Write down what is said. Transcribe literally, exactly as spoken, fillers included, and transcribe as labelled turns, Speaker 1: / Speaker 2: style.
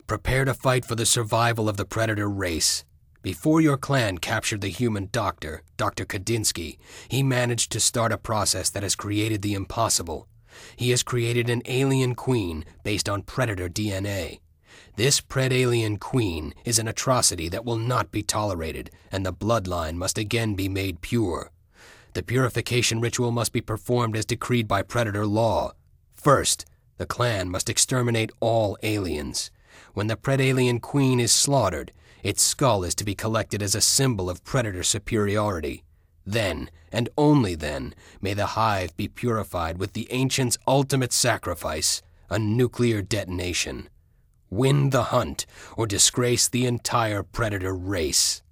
Speaker 1: prepare to fight for the survival of the Predator race. Before your clan captured the human doctor, Doctor Kadinsky, he managed to start a process that has created the impossible. He has created an alien queen based on Predator D N A. This Pred-alien queen is an atrocity that will not be tolerated, and the bloodline must again be made pure. The purification ritual must be performed as decreed by Predator law. First, the clan must exterminate all aliens. When the Pred-alien queen is slaughtered, its skull is to be collected as a symbol of Predator superiority. Then, and only then, may the hive be purified with the ancients' ultimate sacrifice, a nuclear detonation. Win the hunt, or disgrace the entire Predator race.